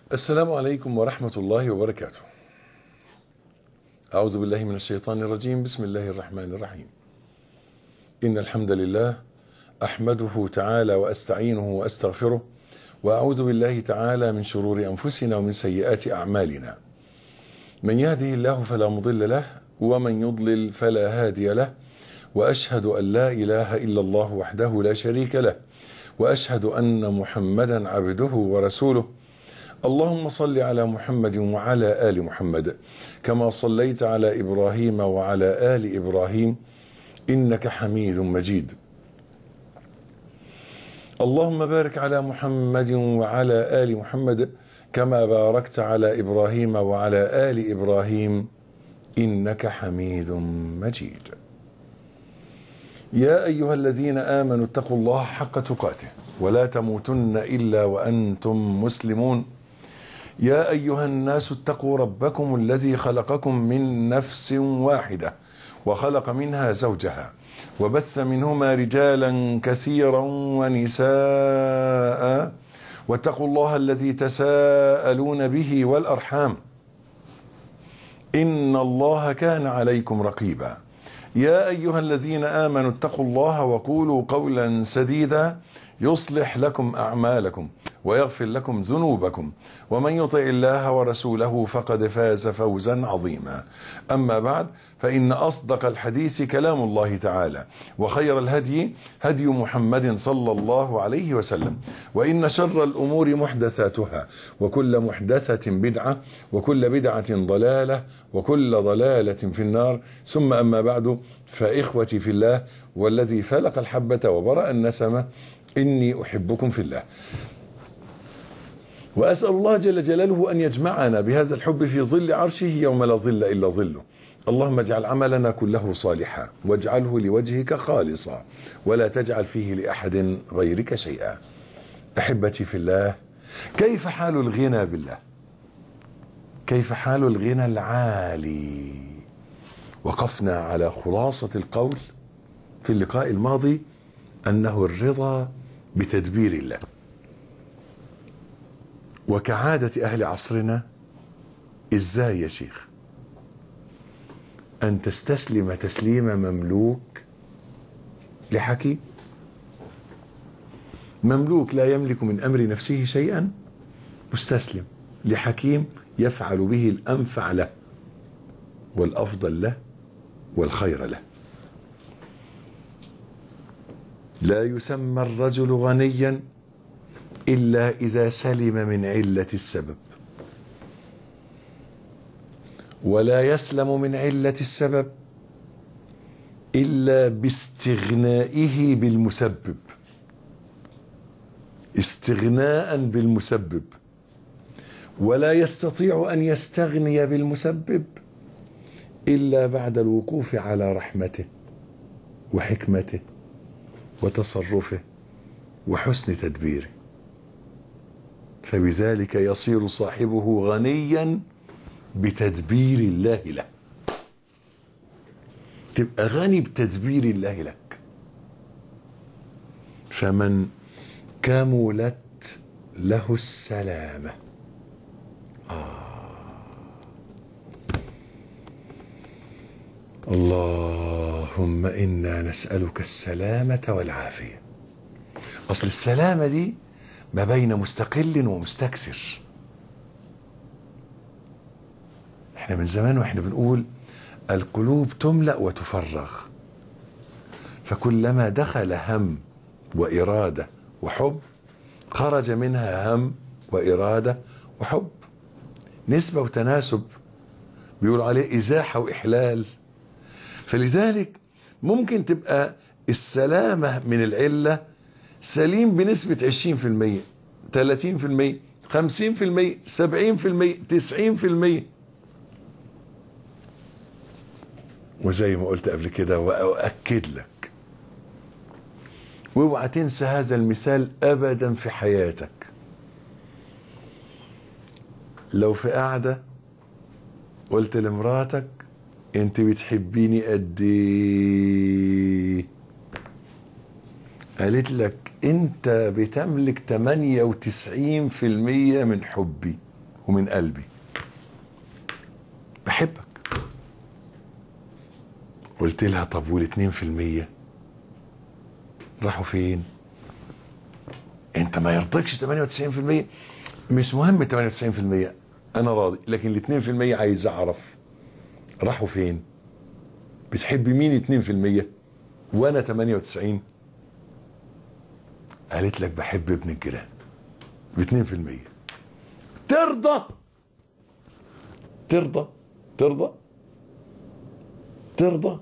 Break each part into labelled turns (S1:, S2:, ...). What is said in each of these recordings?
S1: السلام عليكم ورحمة الله وبركاته. أعوذ بالله من الشيطان الرجيم. بسم الله الرحمن الرحيم. إن الحمد لله أحمده تعالى وأستعينه وأستغفره، وأعوذ بالله تعالى من شرور أنفسنا ومن سيئات أعمالنا. من يهده الله فلا مضل له، ومن يضلل فلا هادي له، وأشهد أن لا إله إلا الله وحده لا شريك له، وأشهد أن محمدا عبده ورسوله. اللهم صل على محمد وعلى آل محمد كما صليت على إبراهيم وعلى آل إبراهيم إنك حميد مجيد. اللهم بارك على محمد وعلى آل محمد كما باركت على إبراهيم وعلى آل إبراهيم إنك حميد مجيد. يا أيها الذين آمنوا اتقوا الله حق تقاته ولا تموتن إلا وأنتم مسلمون. يا أيها الناس اتقوا ربكم الذي خلقكم من نفس واحدة وخلق منها زوجها وبث منهما رجالا كثيرا ونساء، واتقوا الله الذي تساءلون به والأرحام إن الله كان عليكم رقيبا. يا أيها الذين آمنوا اتقوا الله وقولوا قولا سديدا يصلح لكم أعمالكم ويغفر لكم ذنوبكم، ومن يطع الله ورسوله فقد فاز فوزا عظيما. أما بعد، فإن أصدق الحديث كلام الله تعالى، وخير الهدي هدي محمد صلى الله عليه وسلم، وإن شر الأمور محدثاتها، وكل محدثة بدعة، وكل بدعة ضلالة، وكل ضلالة في النار. ثم أما بعد، فإخوتي في الله والذي فلق الحبة وبرأ النسمة، إني أحبكم في الله، وأسأل الله جل جلاله أن يجمعنا بهذا الحب في ظل عرشه يوم لا ظل إلا ظله. اللهم اجعل عملنا كله صالحا، واجعله لوجهك خالصا، ولا تجعل فيه لأحد غيرك شيئا. أحبتي في الله، كيف حال الغنى بالله؟ كيف حال الغنى العالي؟ وقفنا على خلاصة القول في اللقاء الماضي أنه الرضا بتدبير الله. وكعادة أهل عصرنا، إزاي يا شيخ؟ أن تستسلم تسليم مملوك لحكيم. مملوك لا يملك من أمر نفسه شيئا، مستسلم لحكيم يفعل به الأنفع له والأفضل له والخير له. لا يسمى الرجل غنيا إلا إذا سلم من علة السبب، ولا يسلم من علة السبب إلا باستغنائه بالمسبب، استغناء بالمسبب. ولا يستطيع أن يستغني بالمسبب إلا بعد الوقوف على رحمته وحكمته وتصرفه وحسن تدبيره، فبذلك يصير صاحبه غنيا بتدبير الله له. تبقى غني بتدبير الله لك. فمن كملت له السلامة، اللهم إنا نسألك السلامة والعافية. أصل السلامة دي ما بين مستقل ومستكثر. احنا من زمان واحنا بنقول القلوب تملأ وتفرغ، فكلما دخل هم وإرادة وحب خرج منها هم وإرادة وحب. نسبة وتناسب، بيقولوا عليه إزاحة وإحلال. فلذلك ممكن تبقى السلامة من العلة سليم بنسبة 20%، 30%، 50%، 70%، 90%. وزي ما قلت قبل كده وأؤكد لك، واوعى تنسى هذا المثال أبدا في حياتك. لو في قعدة قلت لمراتك انت بتحبيني قد ايه، قالت لك انت بتملك 98% من حبي، ومن قلبي بحبك. قلت لها طب وال2% راحوا فين؟ انت ما يرضيكش 98%؟ مش مهم 98%، انا راضي، لكن ال2% عايز اعرف راحوا فين. بتحب مين 2% وانا 98؟ قالت لك بحب ابن الجيران ب2%. ترضى؟ ترضى؟ ترضى؟ ترضى؟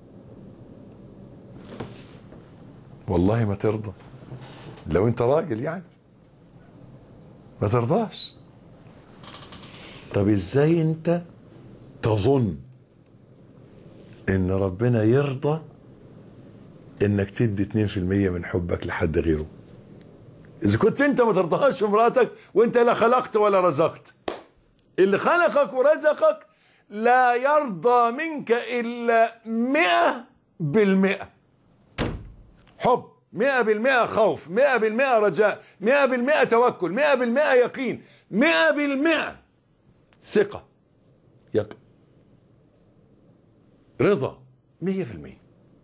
S1: والله ما ترضى لو انت راجل يعني، ما ترضاش. طب ازاي انت تظن ان ربنا يرضى انك تدي 2% من حبك لحد غيره اذا كنت انت ما ترضاهاش في مراتك وانت لا خلقت ولا رزقت؟ اللي خلقك ورزقك لا يرضى منك الا 100% حب، 100% خوف، 100% رجاء، 100% توكل، 100% يقين، 100% ثقة، رضا، 100%.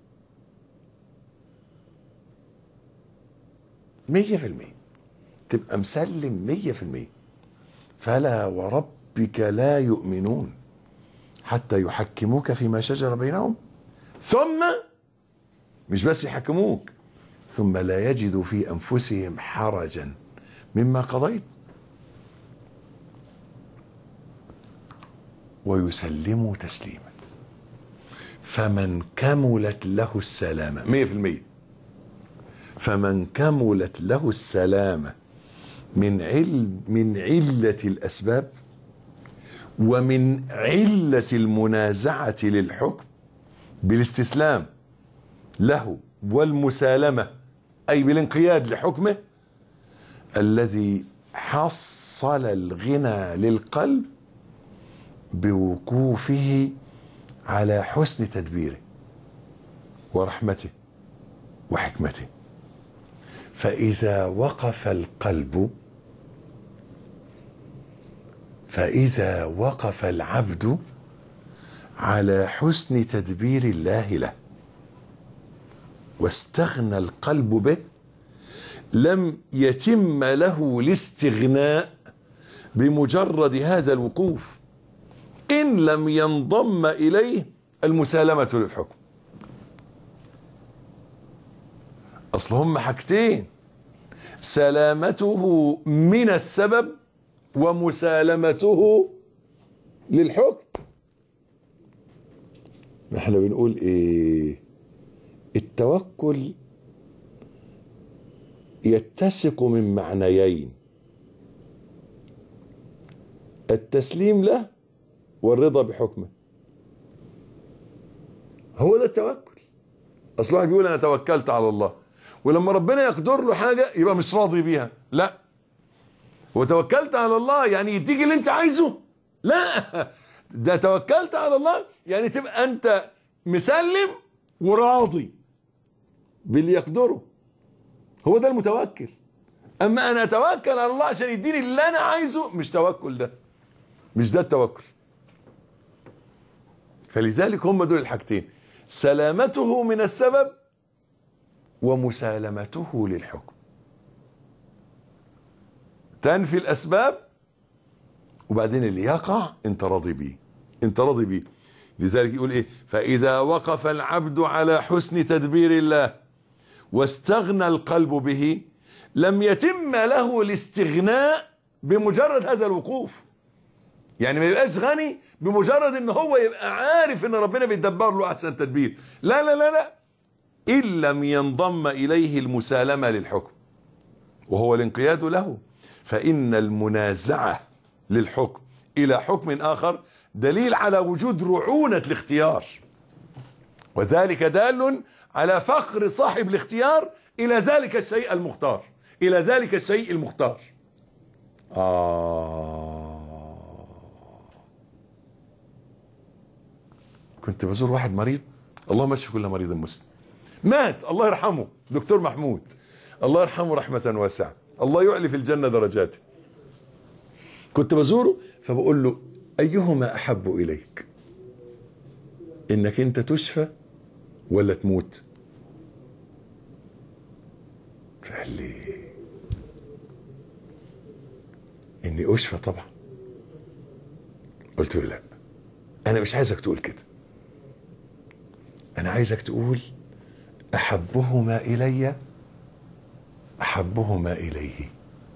S1: 100% تبقى مسلم 100%. فلا وربك لا يؤمنون حتى يحكموك فيما شجر بينهم ثم، مش بس يحكموك، ثم لا يجدوا في أنفسهم حرجا مما قضيت ويسلموا تسليما. فمن كملت له السلامة 100%، فمن كملت له السلامة من علة الأسباب ومن علة المنازعة للحكم بالاستسلام له والمسالمة، أي بالانقياد لحكمه، الذي حصل الغنى للقلب بوقوفه على حسن تدبيره ورحمته وحكمته. فإذا وقف العبد على حسن تدبير الله له واستغنى القلب به، لم يتم له الاستغناء بمجرد هذا الوقوف إن لم ينضم إليه المسالمة للحكم. أصل هم حاجتين: سلامته من السبب ومسالمته للحكم. احنا بنقول ايه؟ التوكل يتسق من معنيين: التسليم له والرضا بحكمه. هو ده التوكل. اصل واحد بيقول انا توكلت على الله، ولما ربنا يقدر له حاجه يبقى مش راضي بيها. لا، وتوكلت على الله يعني يديك اللي انت عايزه؟ لا، ده توكلت على الله يعني تبقى انت مسلم وراضي باللي يقدره. هو ده المتوكل. اما انا اتوكل على الله عشان يديني اللي انا عايزه، مش توكل، ده مش ده التوكل. فلذلك هم دول الحاجتين: سلامته من السبب ومسالمته للحكم. تنفي الاسباب وبعدين اللي يقع انت راضي بيه، انت راضي بيه. لذلك يقول ايه؟ فاذا وقف العبد على حسن تدبير الله واستغنى القلب به لم يتم له الاستغناء بمجرد هذا الوقوف. يعني ما يبقاش غني بمجرد ان هو يبقى عارف ان ربنا بيدبر له احسن تدبير. لا لا لا لا، ان لم ينضم اليه المسالمة للحكم وهو الانقياد له. فان المنازعة للحكم الى حكم اخر دليل على وجود رعونة الاختيار، وذلك دال على فقر صاحب الاختيار الى ذلك الشيء المختار، الى ذلك الشيء المختار. كنت بزور واحد مريض، اللهم اشف كل مريض مسلم، مات الله يرحمه، دكتور محمود، الله يرحمه رحمة واسعة، الله يعلي في الجنة درجاته. كنت بزوره فبقول له أيهما أحب إليك، إنك أنت تشفى ولا تموت؟ فقال لي إني أشفى طبعا. قلت له لا، أنا مش عايزك تقول كده، أنا عايزك تقول أحبهما إلي أحبهما إليه.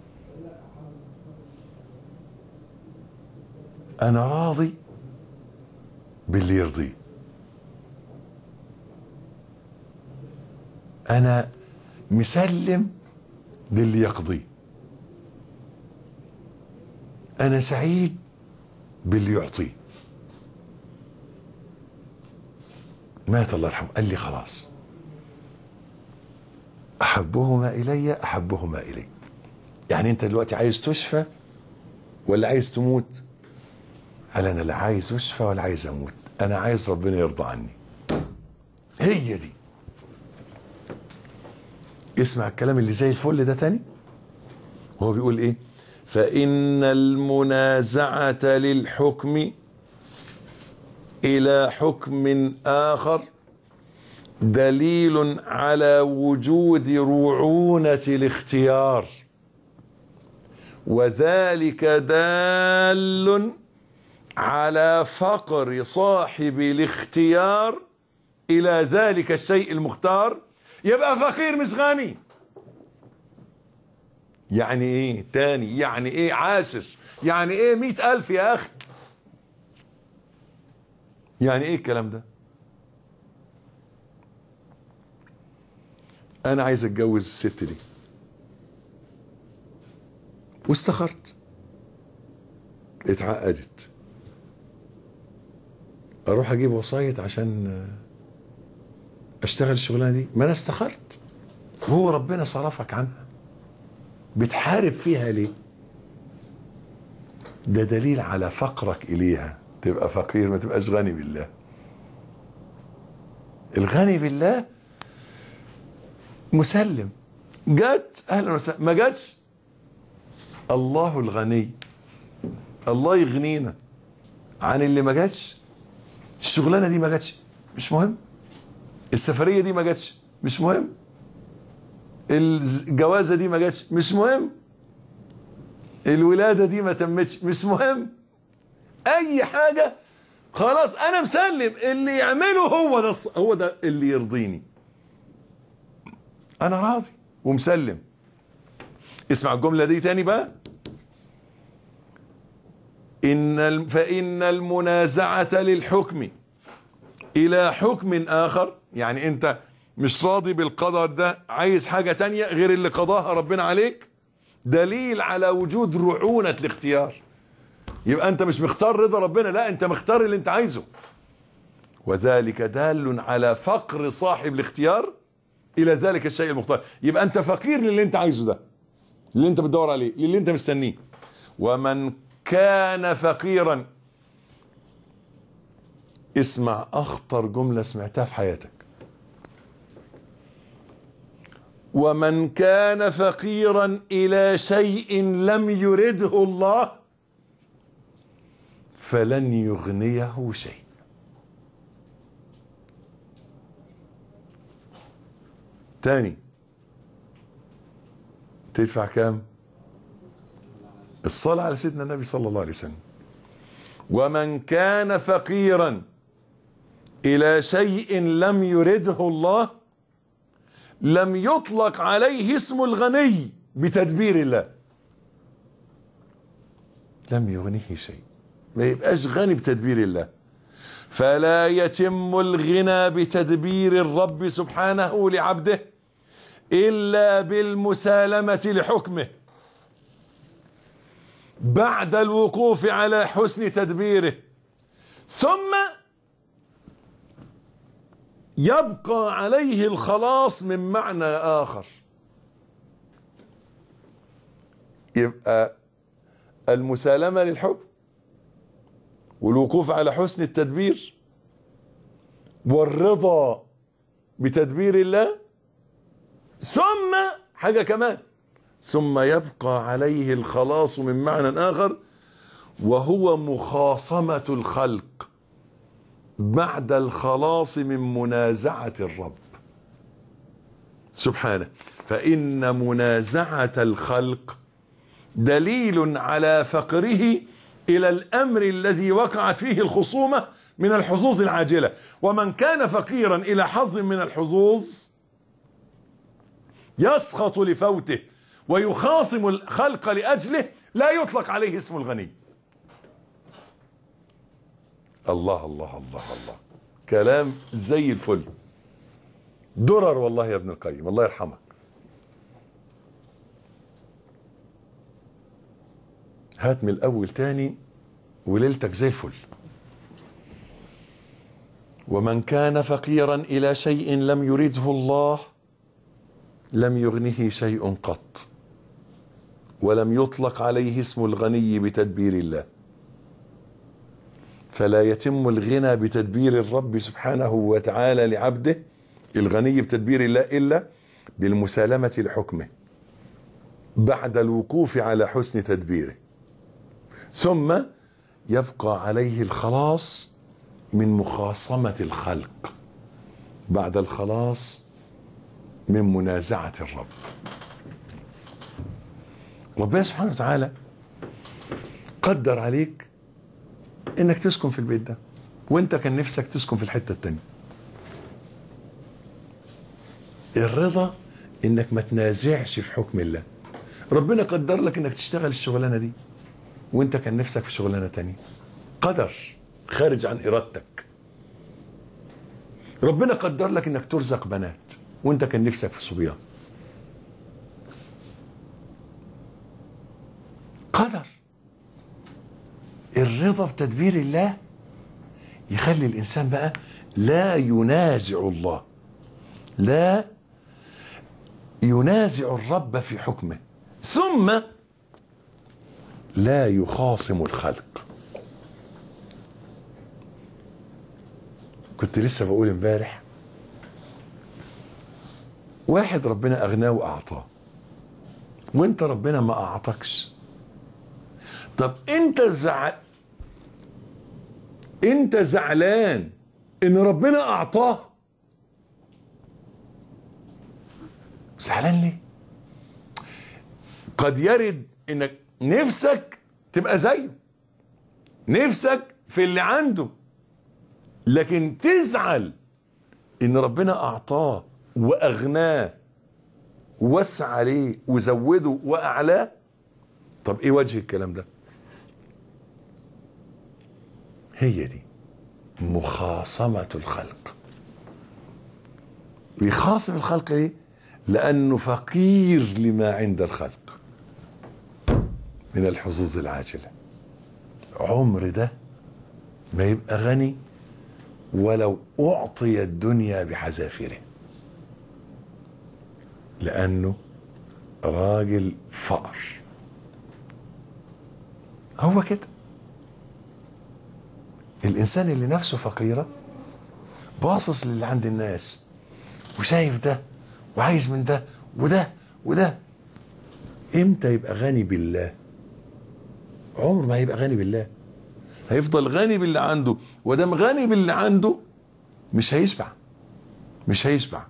S1: أنا راضي باللي يرضيه، أنا مسلم للي يقضيه، أنا سعيد باللي يعطيه. مات الله يرحمه، قال لي خلاص أحبهما إلي أحبهما إلي. يعني أنت دلوقتي عايز تشفى ولا عايز تموت؟ قال أنا لا عايز أشفى ولا عايز أموت، أنا عايز ربنا يرضى عني. هي دي. اسمع الكلام اللي زي الفل ده تاني، وهو بيقول إيه؟ فإن المنازعة للحكم إلى حكم آخر دليل على وجود رعونة الاختيار، وذلك دال على فقر صاحب الاختيار إلى ذلك الشيء المختار. يبقى فقير مش غني. يعني ايه تاني؟ يعني ايه عاشر؟ يعني ايه 100,000 يا اخي؟ يعني ايه الكلام ده؟ انا عايز اتجوز الست دي واستخرت، اتعقدت، اروح اجيب وسايط عشان اشتغل الشغلانه دي؟ ما انا استخرت، وهو ربنا صرفك عنها، بتحارب فيها ليه؟ ده دليل على فقرك اليها. تبقى فقير، ما تبقاش غني بالله. الغني بالله مسلم، جت اهلا وسهلا، ما جاتش الله الغني، الله يغنينا عن اللي ما جاتش. الشغلانه دي ما جاتش مش مهم، السفريه دي ما جاتش مش مهم، الجوازه دي ما جاتش مش مهم، الولاده دي ما تمتش مش مهم، اي حاجه خلاص انا مسلم، اللي يعمله هو ده اللي يرضيني، انا راضي ومسلم. اسمع الجمله دي تاني بقى. فإن المنازعة للحكم إلى حكم آخر، يعني أنت مش راضي بالقدر ده، عايز حاجة تانية غير اللي قضاها ربنا عليك، دليل على وجود رعونة الاختيار. يبقى أنت مش مختار رضا ربنا، لا أنت مختار اللي أنت عايزه. وذلك دال على فقر صاحب الاختيار إلى ذلك الشيء المختار. يبقى أنت فقير للي أنت عايزه ده، اللي أنت بتدور عليه، للي أنت مستنيه. ومن كان فقيرا، اسمع اخطر جملة سمعتها في حياتك، ومن كان فقيرا الى شيء لم يرده الله فلن يغنيه شيء. تاني، تدفع كام؟ الصلاة على سيدنا النبي صلى الله عليه وسلم. ومن كان فقيرا إلى شيء لم يرده الله لم يطلق عليه اسم الغني بتدبير الله، لم يغنيه شيء، ما يبقاش غني بتدبير الله. فلا يتم الغنى بتدبير الرب سبحانه لعبده إلا بالمسالمة لحكمه بعد الوقوف على حسن تدبيره، ثم يبقى عليه الخلاص من معنى آخر. يبقى المسالمة للحكم والوقوف على حسن التدبير والرضا بتدبير الله، ثم حاجة كمان، ثم يبقى عليه الخلاص من معنى آخر وهو مخاصمة الخلق بعد الخلاص من منازعة الرب سبحانه. فإن منازعة الخلق دليل على فقره إلى الأمر الذي وقعت فيه الخصومة من الحظوظ العاجلة. ومن كان فقيرا إلى حظ من الحظوظ يسخط لفوته ويخاصم الخلق لأجله لا يطلق عليه اسم الغني. الله الله الله الله، كلام زي الفل، درر والله يا ابن القيم، الله يرحمك. هات من الأول تاني وليلتك زي الفل. ومن كان فقيرا إلى شيء لم يرده الله لم يغنه شيء قط، ولم يطلق عليه اسم الغني بتدبير الله. فلا يتم الغنى بتدبير الرب سبحانه وتعالى لعبده الغني بتدبير الله إلا بالمسالمة لحكمه بعد الوقوف على حسن تدبيره، ثم يبقى عليه الخلاص من مخاصمة الخلق بعد الخلاص من منازعة الرب. ربنا سبحانه وتعالى قدر عليك انك تسكن في البيت ده، وانت كان نفسك تسكن في الحتة التانية. الرضا انك ما تنازعش في حكم الله. ربنا قدر لك انك تشتغل الشغلانة دي وانت كان نفسك في شغلانة تانية، قدر خارج عن ارادتك. ربنا قدر لك انك ترزق بنات وانت كان نفسك في صبيان، قدر. الرضا بتدبير الله يخلي الانسان بقى لا ينازع الله، لا ينازع الرب في حكمه، ثم لا يخاصم الخلق. كنت لسه بقول امبارح واحد ربنا اغناه واعطاه وانت ربنا ما اعطاكش. طب انت زعلان ان ربنا اعطاه؟ زعلان ليه؟ قد يرد انك نفسك تبقى زيه، نفسك في اللي عنده، لكن تزعل ان ربنا اعطاه واغناه ووسع عليه وزوده واعلاه. طب ايه وجه الكلام ده؟ هي دي مخاصمة الخلق. بيخاصم الخلق ليه؟ لانه فقير لما عند الخلق من الحظوظ العاجلة. عمر ده ما يبقى غني ولو أعطي الدنيا بحذافيره، لأنه راجل فقر. هو كده الإنسان اللي نفسه فقيرة باصص للي عند الناس وشايف ده وعايز من ده وده وده. امتى يبقى غني بالله؟ عمر ما هيبقى غني بالله. هيفضل غني باللي عنده، ودام غني باللي عنده مش هيشبع، مش هيشبع.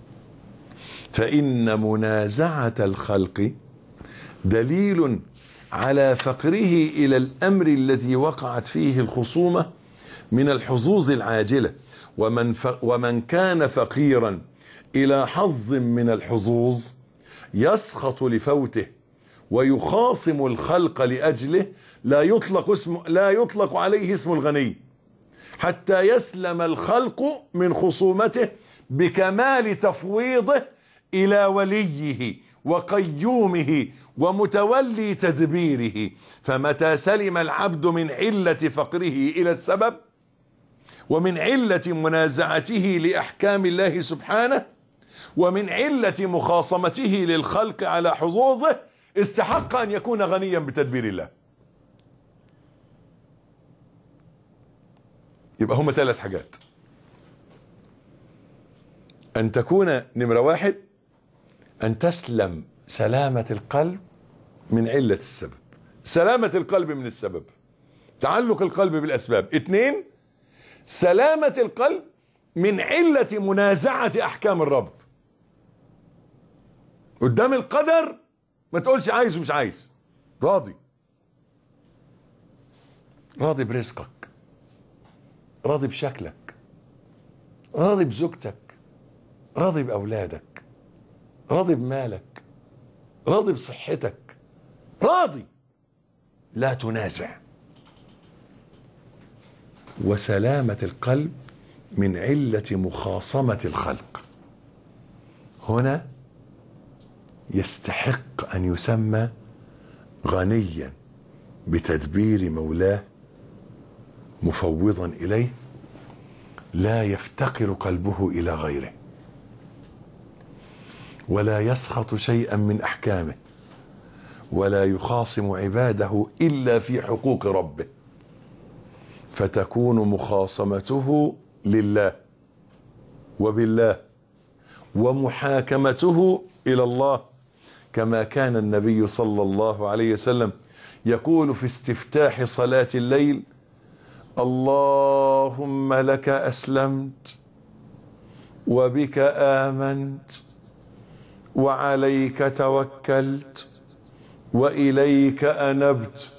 S1: فإن منازعة الخلق دليل على فقره إلى الأمر الذي وقعت فيه الخصومة من الحظوظ العاجلة. ومن كان فقيرا إلى حظ من الحظوظ يسخط لفوته ويخاصم الخلق لأجله لا يطلق عليه اسم الغني حتى يسلم الخلق من خصومته بكمال تفويضه إلى وليه وقيومه ومتولي تدبيره. فمتى سلم العبد من علة فقره إلى السبب ومن علة منازعته لأحكام الله سبحانه ومن علة مخاصمته للخلق على حظوظه استحق أن يكون غنيا بتدبير الله. يبقى هما 3 حاجات: أن تكون نمرة 1 أن تسلم سلامة القلب من علة السبب، سلامة القلب من السبب. تعلق القلب بالأسباب. 2 سلامة القلب من علة منازعة أحكام الرب. قدام القدر ما تقولش عايز ومش عايز، راضي برزقك، راضي بشكلك، راضي بزوجتك، راضي بأولادك، راضي بمالك، راضي بصحتك، راضي، لا تنازع. وسلامة القلب من علة مخاصمة الخلق. هنا يستحق أن يسمى غنيا بتدبير مولاه مفوضا إليه، لا يفتقر قلبه إلى غيره، ولا يسخط شيئا من أحكامه، ولا يخاصم عباده إلا في حقوق ربه، فتكون مخاصمته لله وبالله ومحاكمته إلى الله، كما كان النبي صلى الله عليه وسلم يقول في استفتاح صلاة الليل: اللهم لك أسلمت وبك آمنت وعليك توكلت وإليك أنبت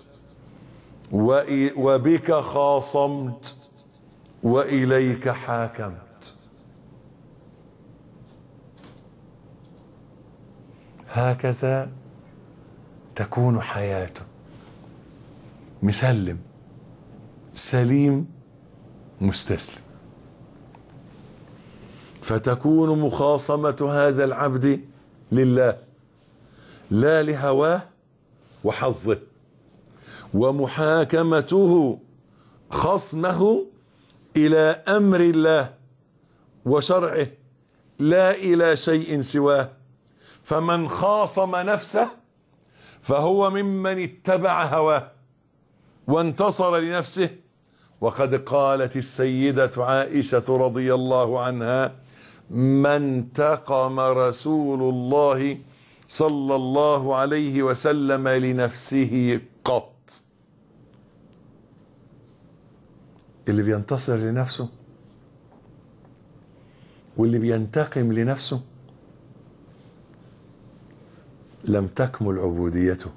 S1: وبك خاصمت وإليك حاكمت. هكذا تكون حياته، مسلم سليم مستسلم. فتكون مخاصمة هذا العبد لله لا لهواه وحظه، ومحاكمته خصمه إلى أمر الله وشرعه لا إلى شيء سواه. فمن خاصم نفسه فهو ممن اتبع هواه وانتصر لنفسه. وقد قالت السيدة عائشة رضي الله عنها: ما انتقم رسول الله صلى الله عليه وسلم لنفسه قط. اللي بينتصر لنفسه واللي بينتقم لنفسه لم تكمل عبوديته.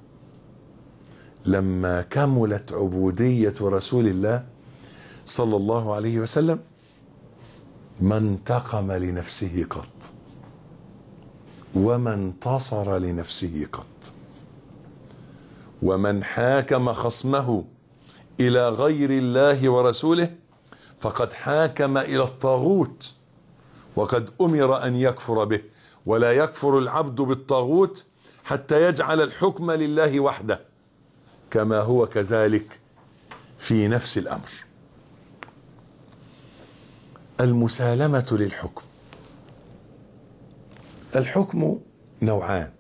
S1: لما كملت عبودية رسول الله صلى الله عليه وسلم ما انتقم لنفسه قط وما انتصر لنفسه قط. ومن حاكم خصمه إلى غير الله ورسوله فقد حاكم إلى الطاغوت، وقد أمر أن يكفر به. ولا يكفر العبد بالطاغوت حتى يجعل الحكم لله وحده، كما هو كذلك في نفس الأمر. المسالمة للحكم. الحكم نوعان: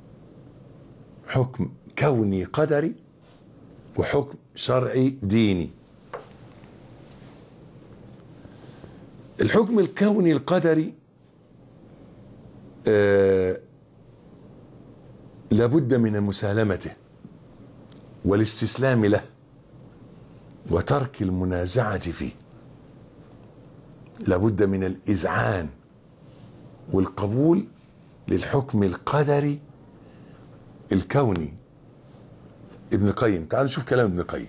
S1: حكم كوني قدري وحكم شرعي ديني. الحكم الكوني القدري لابد من مسالمته والاستسلام له وترك المنازعة فيه. لابد من الإذعان والقبول للحكم القدري الكوني. ابن القيم، تعالوا نشوف كلام ابن القيم.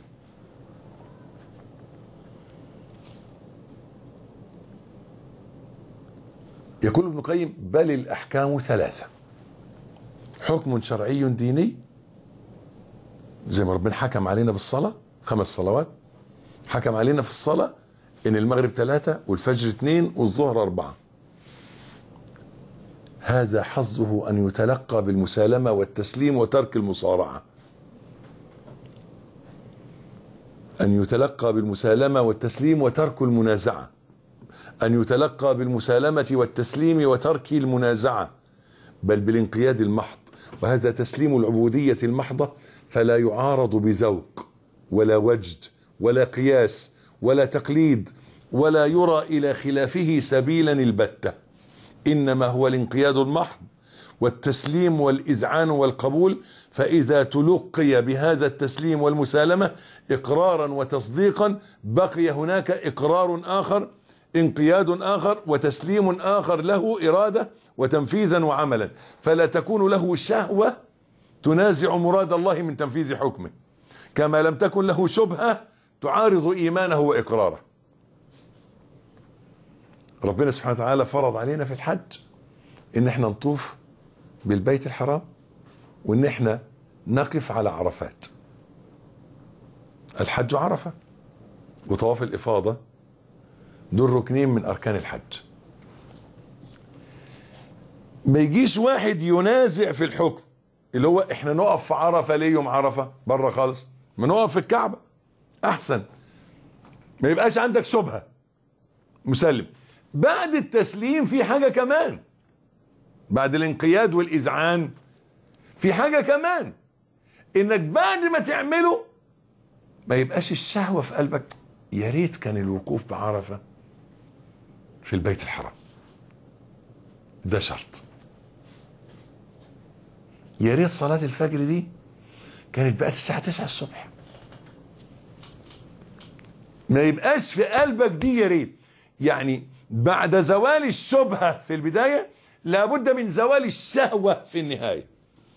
S1: يقول ابن القيم: بل الأحكام 3: حكم شرعي ديني، زي ما ربنا حكم علينا بالصلاة 5 صلوات، حكم علينا في الصلاة إن المغرب 3 والفجر 2 والظهر 4. هذا حظه أن يتلقى بالمسالمة والتسليم وترك المصارعة. أن يتلقى بالمسالمة والتسليم وترك المنازعة. أن يتلقى بالمسالمة والتسليم وترك المنازعة، بل بالانقياد المحض. وهذا تسليم العبودية المحضة، فلا يعارض بذوق ولا وجد ولا قياس ولا تقليد، ولا يرى إلى خلافه سبيلا البتة. إنما هو الانقياد المحض والتسليم والإذعان والقبول، فإذا تلقي بهذا التسليم والمسالمة إقرارا وتصديقا بقي هناك إقرار آخر، انقياد آخر، وتسليم آخر له إرادة وتنفيذا وعملا، فلا تكون له شهوة تنازع مراد الله من تنفيذ حكمه، كما لم تكن له شبهة تعارض إيمانه وإقراره. ربنا سبحانه وتعالى فرض علينا في الحج إن احنا نطوف بالبيت الحرام، وإن احنا نقف على عرفات. الحج عرفة وطواف الإفاضة، دول ركنين من أركان الحج. ما يجيش واحد ينازع في الحكم اللي هو احنا نقف في عرفة ليه يوم عرفة؟ بره خالص، ما نقف في الكعبة أحسن، ما يبقاش عندك شبهة، مسلم. بعد التسليم في حاجة كمان، بعد الانقياد والإذعان في حاجة كمان، إنك بعد ما تعمله ما يبقاش الشهوة في قلبك يا ريت كان الوقوف بعرفة في البيت الحرام. ده شرط. يا ريت صلاة الفجر دي كانت بقت الساعة 9 الصبح. ما يبقاش في قلبك دي يا ريت. يعني بعد زوال الشبهة في البداية لابد من زوال الشهوة في النهاية.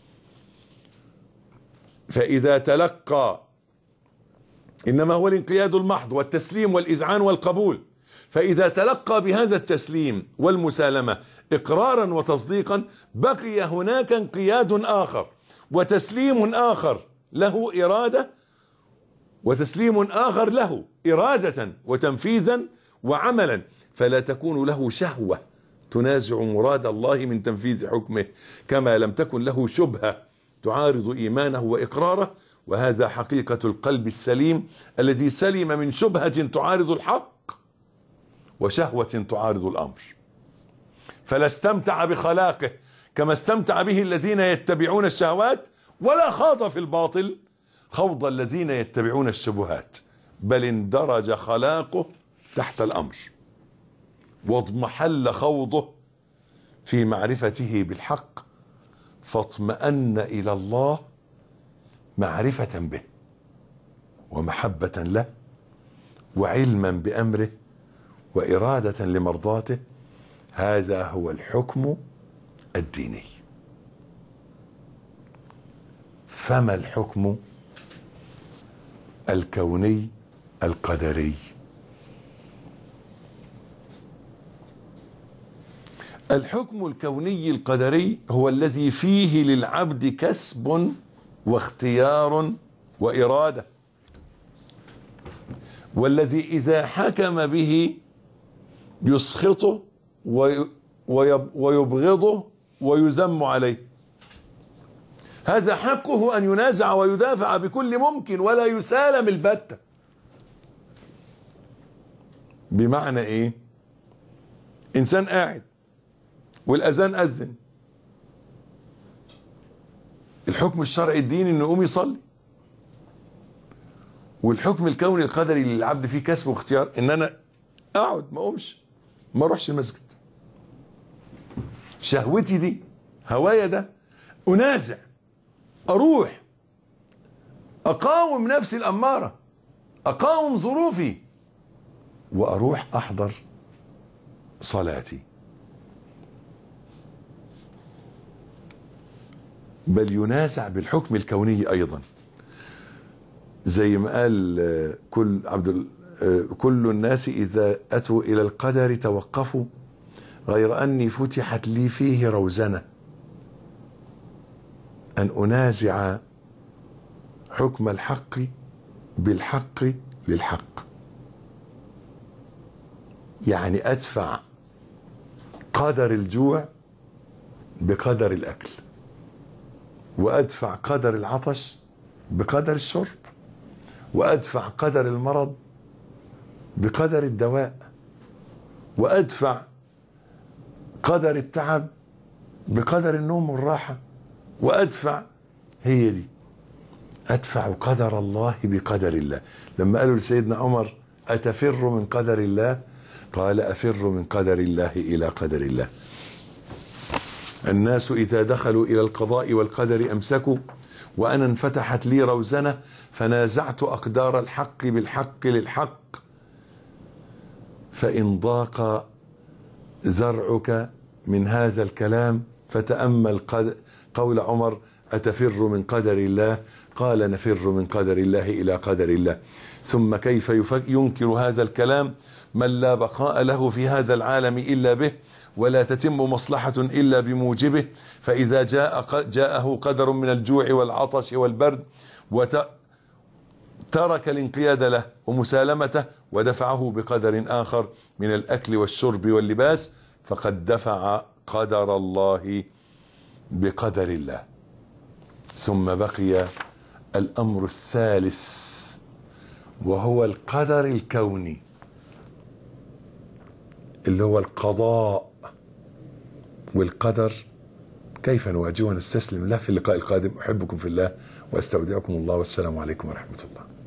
S1: فإذا تلقى، إنما هو الانقياد المحض والتسليم والإذعان والقبول، فإذا تلقى بهذا التسليم والمسالمة إقرارا وتصديقا بقي هناك انقياد آخر وتسليم آخر له إرادة، وتسليم آخر له إرادة وتنفيذا وعملا، فلا تكون له شهوة تنازع مراد الله من تنفيذ حكمه، كما لم تكن له شبهة تعارض إيمانه وإقراره. وهذا حقيقة القلب السليم الذي سلم من شبهة تعارض الحق وشهوة تعارض الأمر، فلا استمتع بخلاقه كما استمتع به الذين يتبعون الشهوات، ولا خاض في الباطل خوض الذين يتبعون الشبهات، بل اندرج خلاقه تحت الأمر واضمحل خوضه في معرفته بالحق، فاطمأن إلى الله معرفة به ومحبة له وعلما بأمره وإرادة لمرضاته. هذا هو الحكم الديني. فما الحكم الكوني القدري؟ الحكم الكوني القدري هو الذي فيه للعبد كسب واختيار وإرادة، والذي إذا حكم به يسخطه ويبغضه ويذم عليه. هذا حقه أن ينازع ويدافع بكل ممكن ولا يسالم البتة. بمعنى إيه؟ إنسان قاعد والأذان أذن، الحكم الشرعي الديني إنه يقوم يصلي، والحكم الكوني القدري للعبد فيه كسب واختيار إن أنا أقعد ما أقومش، ما أروحش المسجد. شهوتي دي، هوايا ده، أنازع، أروح، أقاوم نفسي الأمارة، أقاوم ظروفي، وأروح أحضر صلاتي. بل ينازع بالحكم الكوني أيضا، زي ما قال كل الناس إذا أتوا إلى القدر توقفوا، غير أني فتحت لي فيه روزنة أن أنازع حكم الحق بالحق للحق. يعني أدفع قدر الجوع بقدر الأكل، وأدفع قدر العطش بقدر الشرب، وأدفع قدر المرض بقدر الدواء، وأدفع قدر التعب بقدر النوم والراحة، وأدفع، هي دي، أدفع قدر الله بقدر الله. لما قالوا لسيدنا عمر أتفر من قدر الله؟ قال أفر من قدر الله إلى قدر الله. الناس إذا دخلوا إلى القضاء والقدر أمسكوا، وأنا انفتحت لي روزنة فنازعت أقدار الحق بالحق للحق، فإن ضاق زرعك من هذا الكلام فتأمل قول عمر: أتفر من قدر الله؟ قال: نفر من قدر الله إلى قدر الله. ثم كيف ينكر هذا الكلام من لا بقاء له في هذا العالم إلا به، ولا تتم مصلحة إلا بموجبه، فإذا جاءه قدر من الجوع والعطش والبرد ترك الانقياد له ومسالمته ودفعه بقدر آخر من الأكل والشرب واللباس، فقد دفع قدر الله بقدر الله. ثم بقي الأمر الثالث، وهو القدر الكوني، اللي هو القضاء والقدر. كيف نواجهه ونستسلم له في اللقاء القادم. أحبكم في الله وأستودعكم الله، والسلام عليكم ورحمة الله.